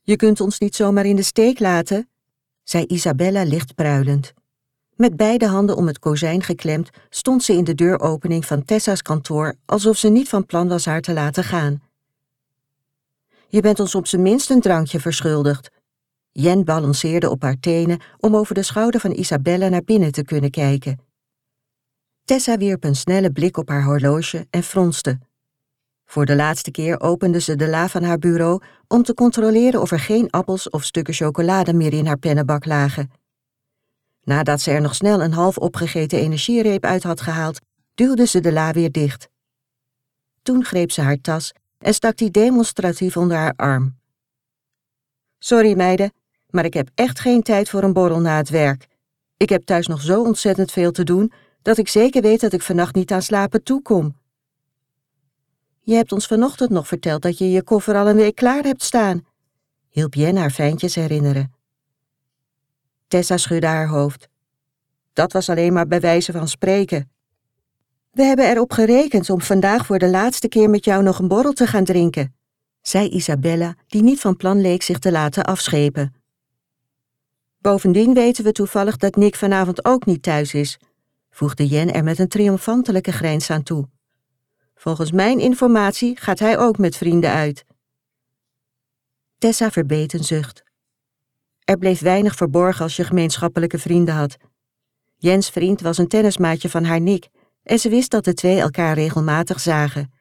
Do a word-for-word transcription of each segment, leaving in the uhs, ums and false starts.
Je kunt ons niet zomaar in de steek laten, zei Isabella licht pruilend. Met beide handen om het kozijn geklemd stond ze in de deuropening van Tessa's kantoor, alsof ze niet van plan was haar te laten gaan. Je bent ons op zijn minst een drankje verschuldigd. Jen balanceerde op haar tenen om over de schouder van Isabella naar binnen te kunnen kijken. Tessa wierp een snelle blik op haar horloge en fronste. Voor de laatste keer opende ze de la van haar bureau om te controleren of er geen appels of stukken chocolade meer in haar pennenbak lagen. Nadat ze er nog snel een half opgegeten energiereep uit had gehaald, duwde ze de la weer dicht. Toen greep ze haar tas en stak die demonstratief onder haar arm. Sorry meiden, maar ik heb echt geen tijd voor een borrel na het werk. Ik heb thuis nog zo ontzettend veel te doen, dat ik zeker weet dat ik vannacht niet aan slapen toekom. Je hebt ons vanochtend nog verteld dat je je koffer al een week klaar hebt staan, hielp Jen haar fijntjes herinneren. Tessa schudde haar hoofd. Dat was alleen maar bij wijze van spreken. We hebben erop gerekend om vandaag voor de laatste keer met jou nog een borrel te gaan drinken, zei Isabella, die niet van plan leek zich te laten afschepen. Bovendien weten we toevallig dat Nick vanavond ook niet thuis is, voegde Jen er met een triomfantelijke grijns aan toe. Volgens mijn informatie gaat hij ook met vrienden uit. Tessa verbeet een zucht. Er bleef weinig verborgen als je gemeenschappelijke vrienden had. Jens' vriend was een tennismaatje van haar Nick en ze wist dat de twee elkaar regelmatig zagen.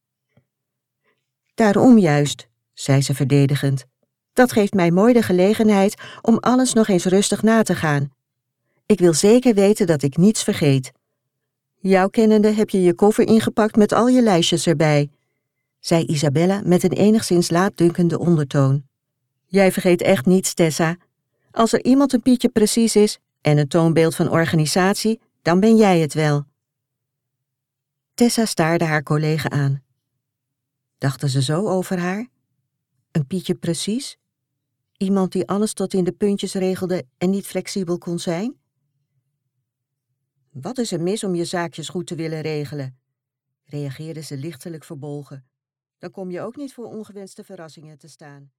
Daarom juist, zei ze verdedigend. Dat geeft mij mooi de gelegenheid om alles nog eens rustig na te gaan. Ik wil zeker weten dat ik niets vergeet. Jou kennende heb je je koffer ingepakt met al je lijstjes erbij, zei Isabella met een enigszins laatdunkende ondertoon. Jij vergeet echt niets, Tessa. Als er iemand een Pietje precies is en een toonbeeld van organisatie, dan ben jij het wel. Tessa staarde haar collega aan. Dachten ze zo over haar? Een Pietje precies? Iemand die alles tot in de puntjes regelde en niet flexibel kon zijn? Wat is er mis om je zaakjes goed te willen regelen? Reageerde ze lichtelijk verbolgen. Dan kom je ook niet voor ongewenste verrassingen te staan.